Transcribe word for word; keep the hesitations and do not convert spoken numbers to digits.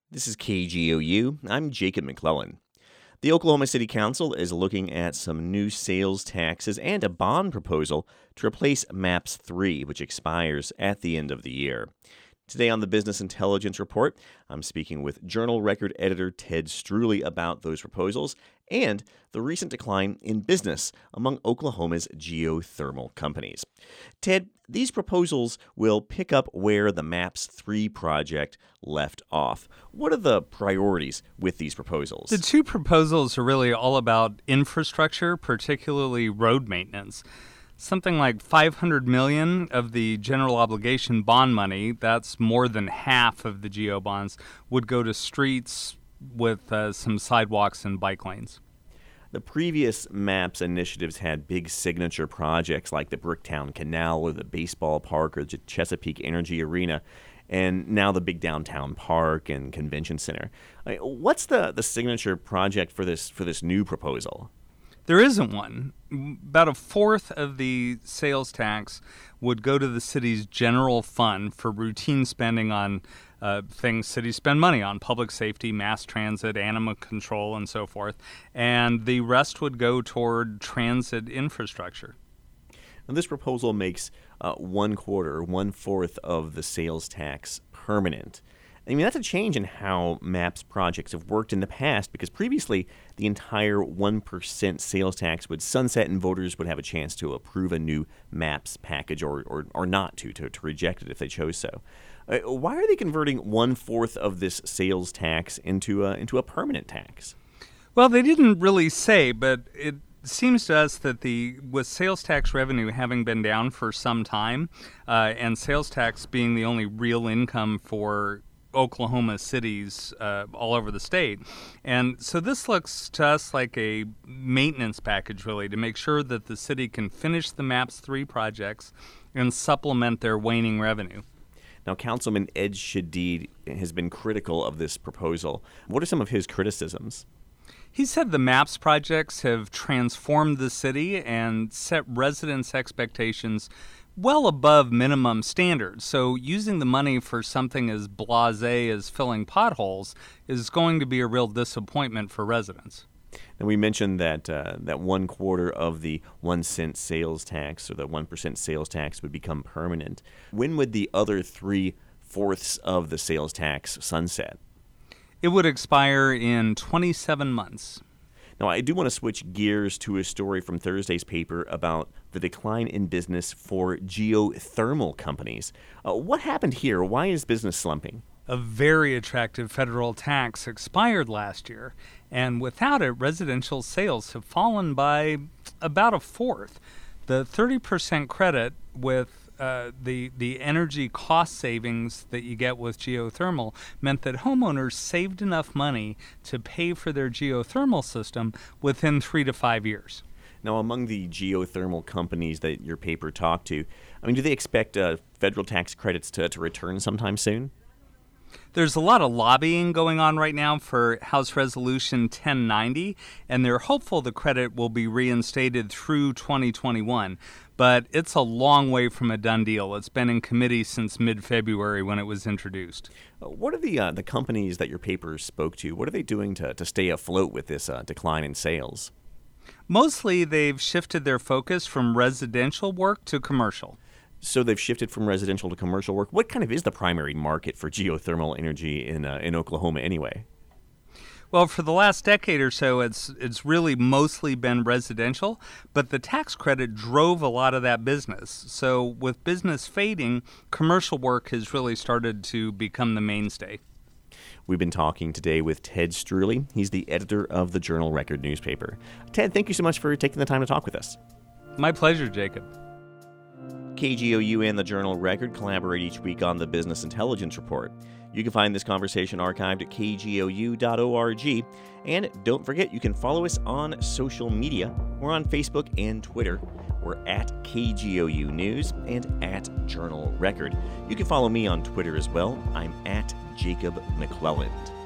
This is K G O U. I'm Jacob McClellan. The Oklahoma City Council is looking at some new sales taxes and a bond proposal to replace MAPS three, which expires at the end of the year. Today on the Business Intelligence Report, I'm speaking with Journal Record editor Ted Streuli about those proposals and the recent decline in business among Oklahoma's geothermal companies. Ted, these proposals will pick up where the MAPS three project left off. What are the priorities with these proposals? The two proposals are really all about infrastructure, particularly road maintenance. Something like five hundred million dollars of the general obligation bond money, that's more than half of the GEO bonds, would go to streets with uh, some sidewalks and bike lanes. The previous MAPS initiatives had big signature projects like the Bricktown Canal or the baseball park or the Chesapeake Energy Arena, and now the big downtown park and convention center. What's the, the signature project for this for this new proposal? There isn't one. About a fourth of the sales tax would go to the city's general fund for routine spending on uh, things cities spend money on, public safety, mass transit, animal control, and so forth. And the rest would go toward transit infrastructure. And this proposal makes uh, one quarter, one fourth of the sales tax permanent. I mean, that's a change in how MAPS projects have worked in the past, because previously the entire one percent sales tax would sunset and voters would have a chance to approve a new MAPS package or or, or not to, to, to reject it if they chose so. Uh, why are they converting one-fourth of this sales tax into a, into a permanent tax? Well, they didn't really say, but it seems to us that the with sales tax revenue having been down for some time uh, and sales tax being the only real income for Oklahoma cities uh, all over the state. And so this looks to us like a maintenance package, really, to make sure that the city can finish the MAPS three projects and supplement their waning revenue. Now, Councilman Ed Shadid has been critical of this proposal. What are some of his criticisms? He said the MAPS projects have transformed the city and set residents' expectations well above minimum standards. So using the money for something as blasé as filling potholes is going to be a real disappointment for residents. And we mentioned that uh, that one quarter of the one cent sales tax or the one percent sales tax would become permanent. When would the other three fourths of the sales tax sunset? It would expire in twenty-seven months. Now, I do want to switch gears to a story from Thursday's paper about the decline in business for geothermal companies. Uh, what happened here? Why is business slumping? A very attractive federal tax expired last year, and without it, residential sales have fallen by about a fourth. The thirty percent credit with Uh, the the energy cost savings that you get with geothermal meant that homeowners saved enough money to pay for their geothermal system within three to five years. Now, among the geothermal companies that your paper talked to, I mean, do they expect uh, federal tax credits to, to return sometime soon? There's a lot of lobbying going on right now for House Resolution ten ninety, and they're hopeful the credit will be reinstated through twenty twenty-one. But it's a long way from a done deal. It's been in committee since mid-February when it was introduced. Uh, what are the uh, the companies that your paper spoke to? What are they doing to, to stay afloat with this uh, decline in sales? Mostly they've shifted their focus from residential work to commercial. So they've shifted from residential to commercial work. What kind of is the primary market for geothermal energy in uh, in Oklahoma anyway? Well, for the last decade or so, it's it's really mostly been residential, but the tax credit drove a lot of that business. So with business fading, commercial work has really started to become the mainstay. We've been talking today with Ted Streuli. He's the editor of the Journal Record newspaper. Ted, thank you so much for taking the time to talk with us. My pleasure, Jacob. K G O U and the Journal Record collaborate each week on the Business Intelligence Report. You can find this conversation archived at k g o u dot org. And don't forget, you can follow us on social media. We're on Facebook and Twitter. We're at K G O U News and at Journal Record. You can follow me on Twitter as well. I'm at Jacob McClelland.